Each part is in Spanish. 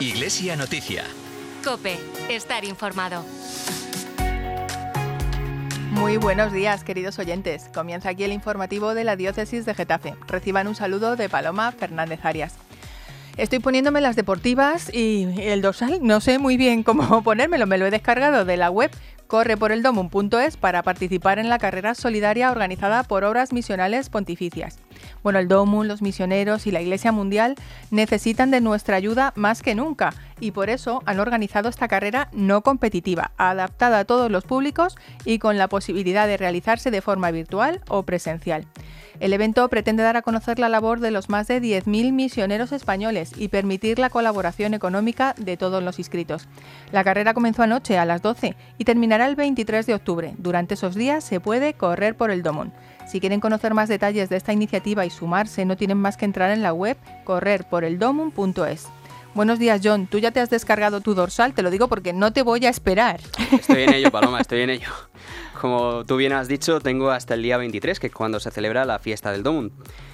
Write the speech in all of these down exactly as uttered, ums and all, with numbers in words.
Iglesia Noticia. COPE. Estar informado. Muy buenos días, queridos oyentes. Comienza aquí el informativo de la Diócesis de Getafe. Reciban un saludo de Paloma Fernández Arias. Estoy poniéndome las deportivas y el dorsal no sé muy bien cómo ponérmelo. Me lo he descargado de la web corre por el domum punto es para participar en la carrera solidaria organizada por Obras Misionales Pontificias. Bueno, el Domum, los misioneros y la Iglesia Mundial necesitan de nuestra ayuda más que nunca y por eso han organizado esta carrera no competitiva, adaptada a todos los públicos y con la posibilidad de realizarse de forma virtual o presencial. El evento pretende dar a conocer la labor de los más de diez mil misioneros españoles y permitir la colaboración económica de todos los inscritos. La carrera comenzó anoche a las doce y terminará el veintitrés de octubre. Durante esos días se puede correr por el Domum. Si quieren conocer más detalles de esta iniciativa y sumarse, no tienen más que entrar en la web correr por el domum punto es. Buenos días, John. ¿Tú ya te has descargado tu dorsal? Te lo digo porque no te voy a esperar. Estoy en ello, Paloma, estoy en ello. Como tú bien has dicho, tengo hasta el día veintitrés, que es cuando se celebra la fiesta del Domum.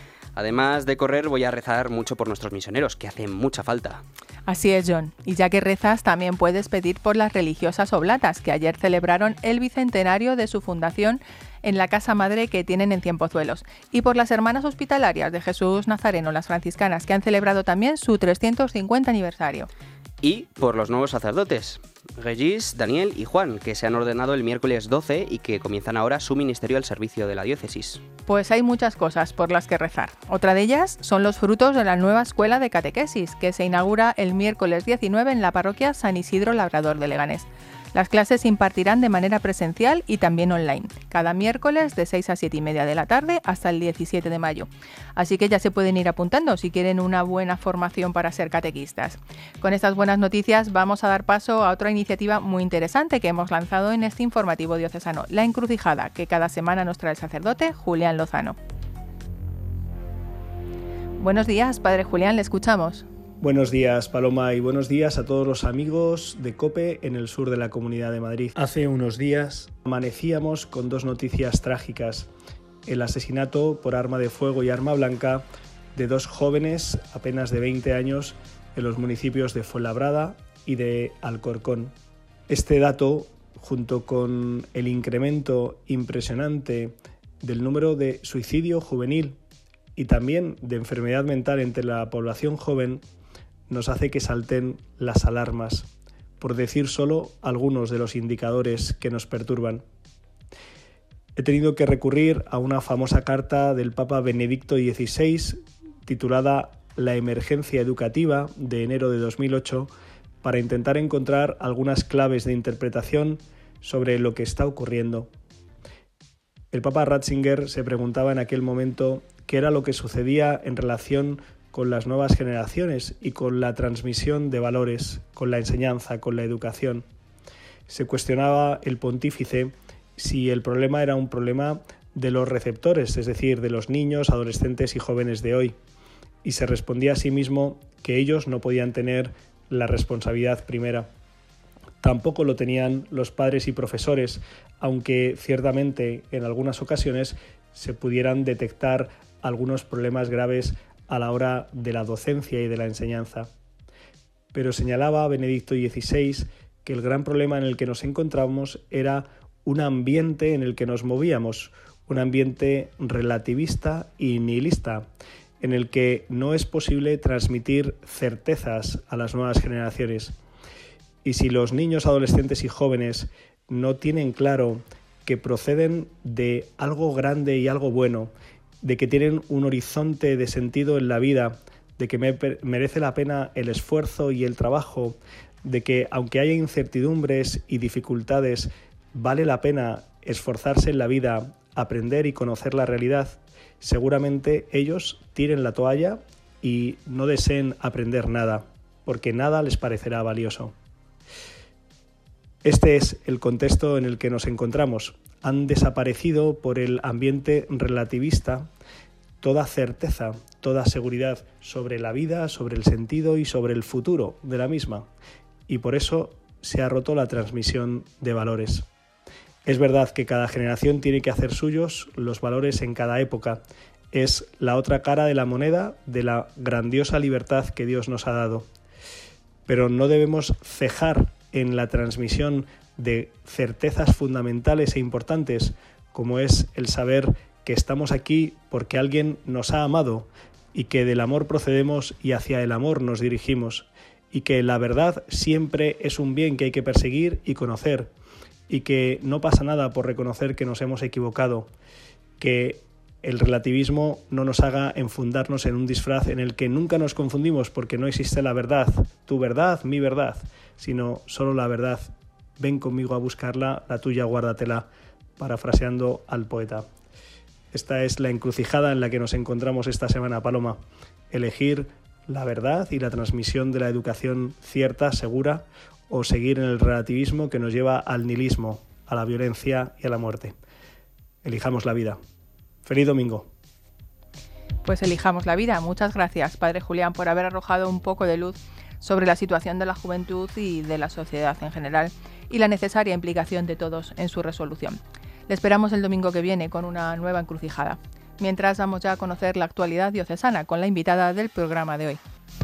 Además de correr, voy a rezar mucho por nuestros misioneros, que hacen mucha falta. Así es, John. Y ya que rezas, también puedes pedir por las religiosas oblatas, que ayer celebraron el bicentenario de su fundación en la casa madre que tienen en Cienpozuelos, y por las hermanas hospitalarias de Jesús Nazareno, las franciscanas, que han celebrado también su trescientos cincuenta aniversario. Y por los nuevos sacerdotes, Regis, Daniel y Juan, que se han ordenado el miércoles doce y que comienzan ahora su ministerio al servicio de la diócesis. Pues hay muchas cosas por las que rezar. Otra de ellas son los frutos de la nueva escuela de catequesis, que se inaugura el miércoles diecinueve en la parroquia San Isidro Labrador de Leganés. Las clases se impartirán de manera presencial y también online, cada miércoles de seis a siete y media de la tarde hasta el diecisiete de mayo. Así que ya se pueden ir apuntando si quieren una buena formación para ser catequistas. Con estas buenas noticias vamos a dar paso a otra iniciativa muy interesante que hemos lanzado en este informativo diocesano, La Encrucijada, que cada semana nos trae el sacerdote Julián Lozano. Buenos días, Padre Julián, le escuchamos. Buenos días, Paloma, y buenos días a todos los amigos de COPE en el sur de la Comunidad de Madrid. Hace unos días amanecíamos con dos noticias trágicas: el asesinato por arma de fuego y arma blanca de dos jóvenes apenas de veinte años en los municipios de Fuenlabrada y de Alcorcón. Este dato, junto con el incremento impresionante del número de suicidio juvenil y también de enfermedad mental entre la población joven, nos hace que salten las alarmas, por decir solo algunos de los indicadores que nos perturban. He tenido que recurrir a una famosa carta del Papa Benedicto dieciséis titulada La emergencia educativa, de enero de dos mil ocho, para intentar encontrar algunas claves de interpretación sobre lo que está ocurriendo. El Papa Ratzinger se preguntaba en aquel momento qué era lo que sucedía en relación con las nuevas generaciones y con la transmisión de valores, con la enseñanza, con la educación. Se cuestionaba el pontífice si el problema era un problema de los receptores, es decir, de los niños, adolescentes y jóvenes de hoy, y se respondía a sí mismo que ellos no podían tener la responsabilidad primera. Tampoco lo tenían los padres y profesores, aunque ciertamente en algunas ocasiones se pudieran detectar algunos problemas graves a la hora de la docencia y de la enseñanza. Pero señalaba Benedicto dieciséis que el gran problema en el que nos encontramos era un ambiente en el que nos movíamos, un ambiente relativista y nihilista, en el que no es posible transmitir certezas a las nuevas generaciones. Y si los niños, adolescentes y jóvenes no tienen claro que proceden de algo grande y algo bueno, de que tienen un horizonte de sentido en la vida, de que me merece la pena el esfuerzo y el trabajo, de que aunque haya incertidumbres y dificultades, vale la pena esforzarse en la vida, aprender y conocer la realidad, seguramente ellos tiren la toalla y no deseen aprender nada, porque nada les parecerá valioso. Este es el contexto en el que nos encontramos. Han desaparecido por el ambiente relativista toda certeza, toda seguridad sobre la vida, sobre el sentido y sobre el futuro de la misma. Y por eso se ha roto la transmisión de valores. Es verdad que cada generación tiene que hacer suyos los valores en cada época. Es la otra cara de la moneda de la grandiosa libertad que Dios nos ha dado. pero no debemos cejar en la transmisión de certezas fundamentales e importantes, como es el saber que estamos aquí porque alguien nos ha amado y que del amor procedemos y hacia el amor nos dirigimos, y que la verdad siempre es un bien que hay que perseguir y conocer, y que no pasa nada por reconocer que nos hemos equivocado, que el relativismo no nos haga enfundarnos en un disfraz en el que nunca nos confundimos porque no existe la verdad, tu verdad, mi verdad, sino solo la verdad. Ven conmigo a buscarla, la tuya guárdatela, parafraseando al poeta. Esta es la encrucijada en la que nos encontramos esta semana, Paloma. Elegir la verdad y la transmisión de la educación cierta, segura, o seguir en el relativismo que nos lleva al nihilismo, a la violencia y a la muerte. Elijamos la vida. ¡Feliz domingo! Pues elijamos la vida. Muchas gracias, Padre Julián, por haber arrojado un poco de luz sobre la situación de la juventud y de la sociedad en general y la necesaria implicación de todos en su resolución. Le esperamos el domingo que viene con una nueva encrucijada. Mientras, vamos ya a conocer la actualidad diocesana con la invitada del programa de hoy.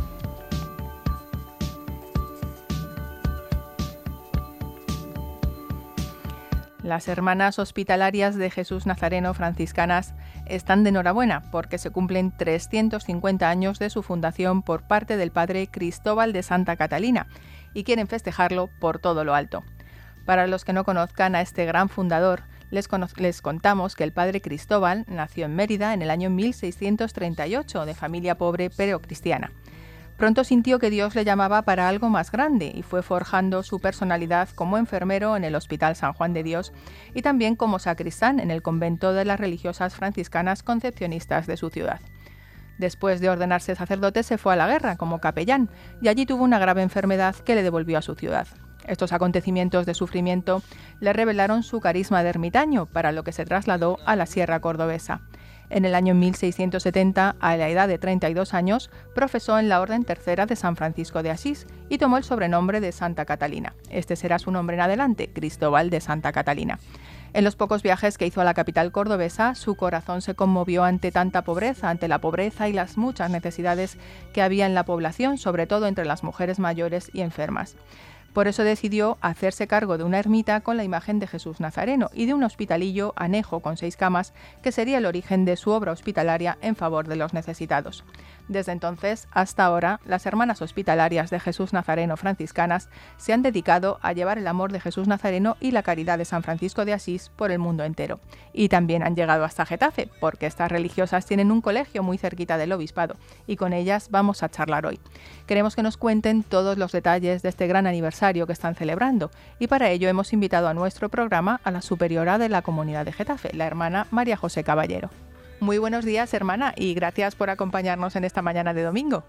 Las hermanas hospitalarias de Jesús Nazareno franciscanas están de enhorabuena porque se cumplen trescientos cincuenta años de su fundación por parte del padre Cristóbal de Santa Catalina y quieren festejarlo por todo lo alto. Para los que no conozcan a este gran fundador, les, cono- les contamos que el padre Cristóbal nació en Mérida en el año mil seiscientos treinta y ocho, de familia pobre pero cristiana. Pronto sintió que Dios le llamaba para algo más grande y fue forjando su personalidad como enfermero en el Hospital San Juan de Dios y también como sacristán en el convento de las religiosas franciscanas concepcionistas de su ciudad. Después de ordenarse sacerdote se fue a la guerra como capellán y allí tuvo una grave enfermedad que le devolvió a su ciudad. Estos acontecimientos de sufrimiento le revelaron su carisma de ermitaño, para lo que se trasladó a la Sierra Cordobesa. En el año mil seiscientos setenta, a la edad de treinta y dos años, profesó en la Orden Tercera de San Francisco de Asís y tomó el sobrenombre de Santa Catalina. Este será su nombre en adelante, Cristóbal de Santa Catalina. En los pocos viajes que hizo a la capital cordobesa, su corazón se conmovió ante tanta pobreza, ante la pobreza y las muchas necesidades que había en la población, sobre todo entre las mujeres mayores y enfermas. Por eso decidió hacerse cargo de una ermita con la imagen de Jesús Nazareno y de un hospitalillo anejo con seis camas, que sería el origen de su obra hospitalaria en favor de los necesitados. Desde entonces hasta ahora, las hermanas hospitalarias de Jesús Nazareno franciscanas se han dedicado a llevar el amor de Jesús Nazareno y la caridad de San Francisco de Asís por el mundo entero. Y también han llegado hasta Getafe, porque estas religiosas tienen un colegio muy cerquita del obispado, y con ellas vamos a charlar hoy. Queremos que nos cuenten todos los detalles de este gran aniversario que están celebrando, y para ello hemos invitado a nuestro programa a la superiora de la comunidad de Getafe, la hermana María José Caballero. Muy buenos días, hermana, y gracias por acompañarnos en esta mañana de domingo.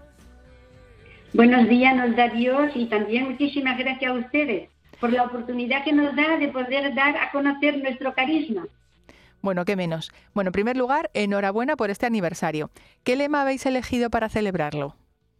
Buenos días nos da Dios y también muchísimas gracias a ustedes por la oportunidad que nos da de poder dar a conocer nuestro carisma. Bueno, qué menos. Bueno, en primer lugar, enhorabuena por este aniversario. ¿Qué lema habéis elegido para celebrarlo?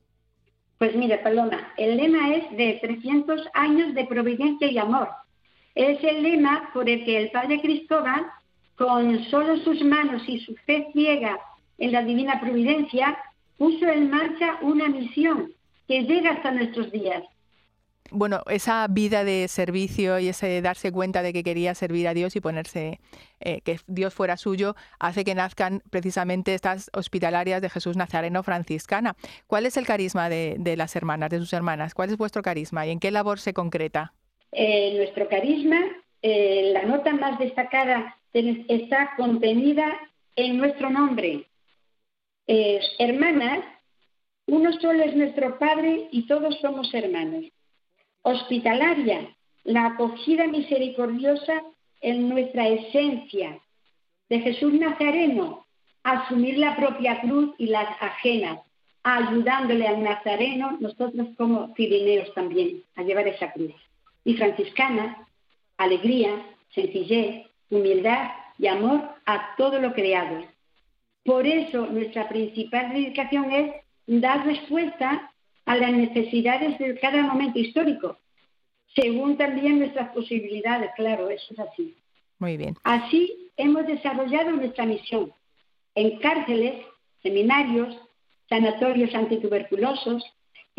Pues mira, Paloma, el lema es de trescientos años de providencia y amor. Es el lema por el que el padre Cristóbal, con solo sus manos y su fe ciega en la divina providencia, puso en marcha una misión que llega hasta nuestros días. Bueno, esa vida de servicio y ese darse cuenta de que quería servir a Dios y ponerse, eh, que Dios fuera suyo, hace que nazcan precisamente estas hospitalarias de Jesús Nazareno franciscana. ¿Cuál es el carisma de, de las hermanas, de sus hermanas? ¿Cuál es vuestro carisma y en qué labor se concreta? Eh, nuestro carisma, eh, la nota más destacada está contenida en nuestro nombre. Eh, hermanas, uno solo es nuestro Padre y todos somos hermanos. Hospitalaria, la acogida misericordiosa en nuestra esencia. De Jesús Nazareno, asumir la propia cruz y las ajenas, ayudándole al Nazareno, nosotros como cirineos también, a llevar esa cruz. Y franciscana, alegría, sencillez, humildad y amor a todo lo creado. Por eso nuestra principal dedicación es dar respuesta a las necesidades de cada momento histórico, según también nuestras posibilidades, claro, eso es así. Muy bien. Así hemos desarrollado nuestra misión en cárceles, seminarios, sanatorios antituberculosos,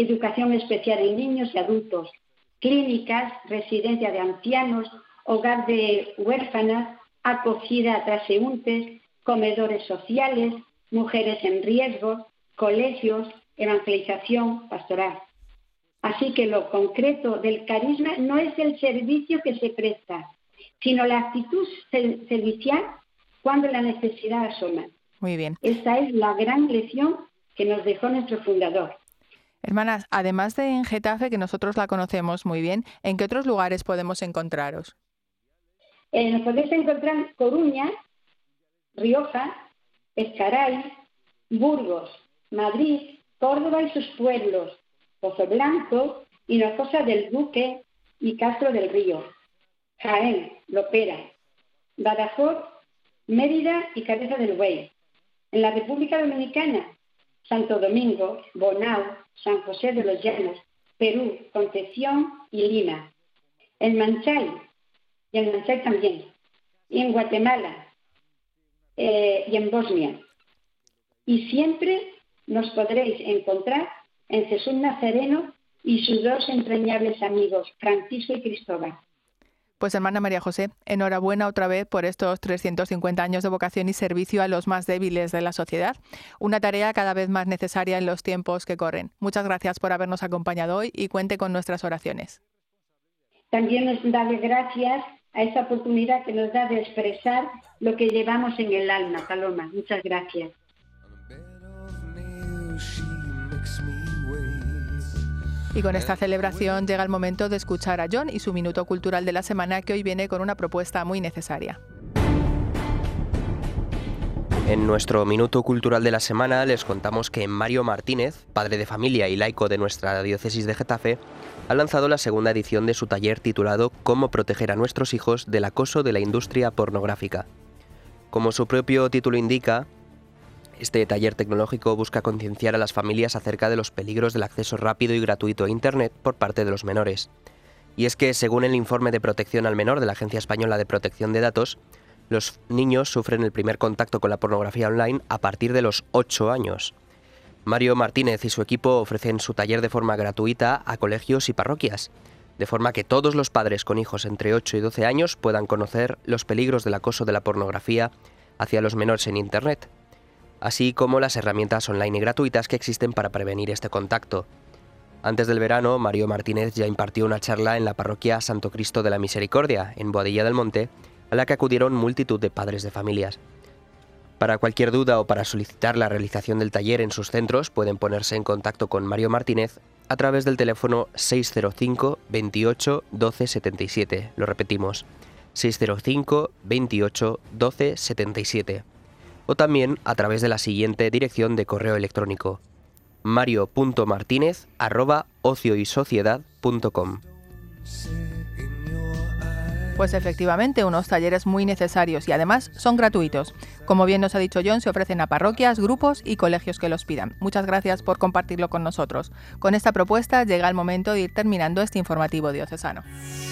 educación especial en niños y adultos, clínicas, residencia de ancianos, hogar de huérfanas, acogida a transeúntes, comedores sociales, mujeres en riesgo, colegios, evangelización pastoral. Así que lo concreto del carisma no es el servicio que se presta, sino la actitud servicial cuando la necesidad asoma. Muy bien. Esa es la gran lección que nos dejó nuestro fundador. Hermanas, además de en Getafe, que nosotros la conocemos muy bien, ¿en qué otros lugares podemos encontraros? Eh, nos podéis encontrar en Coruña, Rioja, Ezcaray, Burgos, Madrid, Córdoba y sus pueblos, Pozo Blanco, Hinojosa del Duque y Castro del Río, Jaén, Lopera, Badajoz, Mérida y Cabeza del Buey. En la República Dominicana, Santo Domingo, Bonao, San José de los Llanos, Perú, Concepción y Lima. En Manchay, y en Manchay también, y en Guatemala, eh, y en Bosnia. Y siempre nos podréis encontrar en Jesús Nazareno y sus dos entrañables amigos, Francisco y Cristóbal. Pues hermana María José, enhorabuena otra vez por estos trescientos cincuenta años de vocación y servicio a los más débiles de la sociedad. Una tarea cada vez más necesaria en los tiempos que corren. Muchas gracias por habernos acompañado hoy y cuente con nuestras oraciones. También nos da gracias a esa oportunidad que nos da de expresar lo que llevamos en el alma, Paloma. Muchas gracias. Y con esta celebración llega el momento de escuchar a John y su Minuto Cultural de la semana, que hoy viene con una propuesta muy necesaria. En nuestro Minuto Cultural de la semana les contamos que Mario Martínez, padre de familia y laico de nuestra diócesis de Getafe, ha lanzado la segunda edición de su taller titulado Cómo proteger a nuestros hijos del acoso de la industria pornográfica. Como su propio título indica, este taller tecnológico busca concienciar a las familias acerca de los peligros del acceso rápido y gratuito a Internet por parte de los menores. Y es que, según el informe de protección al menor de la Agencia Española de Protección de Datos, los niños sufren el primer contacto con la pornografía online a partir de los ocho años. Mario Martínez y su equipo ofrecen su taller de forma gratuita a colegios y parroquias, de forma que todos los padres con hijos entre ocho y doce años puedan conocer los peligros del acoso de la pornografía hacia los menores en Internet, así como las herramientas online y gratuitas que existen para prevenir este contacto. Antes del verano, Mario Martínez ya impartió una charla en la parroquia Santo Cristo de la Misericordia, en Boadilla del Monte, a la que acudieron multitud de padres de familias. Para cualquier duda o para solicitar la realización del taller en sus centros, pueden ponerse en contacto con Mario Martínez a través del teléfono seis cero cinco, veintiocho, doce, setenta y siete. Lo repetimos, seis cero cinco, veintiocho, doce, setenta y siete. O también a través de la siguiente dirección de correo electrónico: mario punto martínez arroba ocio y sociedad punto com. Pues efectivamente, unos talleres muy necesarios y además son gratuitos. Como bien nos ha dicho John, se ofrecen a parroquias, grupos y colegios que los pidan. Muchas gracias por compartirlo con nosotros. Con esta propuesta llega el momento de ir terminando este informativo diocesano.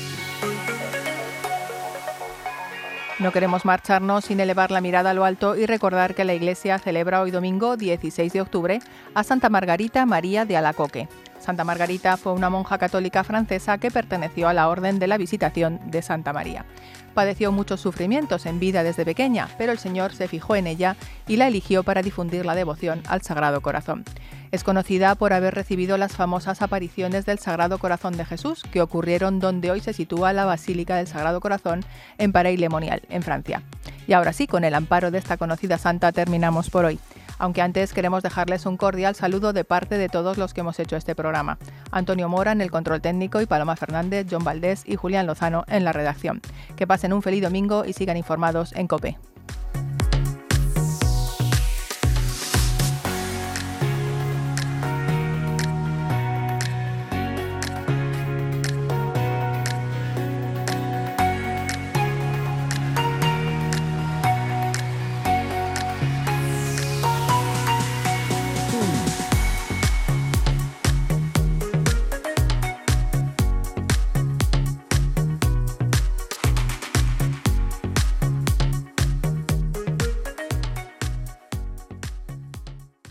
No queremos marcharnos sin elevar la mirada a lo alto y recordar que la Iglesia celebra hoy domingo dieciséis de octubre a Santa Margarita María de Alacoque. Santa Margarita fue una monja católica francesa que perteneció a la Orden de la Visitación de Santa María. Padeció muchos sufrimientos en vida desde pequeña, pero el Señor se fijó en ella y la eligió para difundir la devoción al Sagrado Corazón. Es conocida por haber recibido las famosas apariciones del Sagrado Corazón de Jesús, que ocurrieron donde hoy se sitúa la Basílica del Sagrado Corazón en Paray-le-Monial, en Francia. Y ahora sí, con el amparo de esta conocida santa terminamos por hoy. Aunque antes queremos dejarles un cordial saludo de parte de todos los que hemos hecho este programa. Antonio Mora en el control técnico y Paloma Fernández, John Valdés y Julián Lozano en la redacción. Que pasen un feliz domingo y sigan informados en COPE.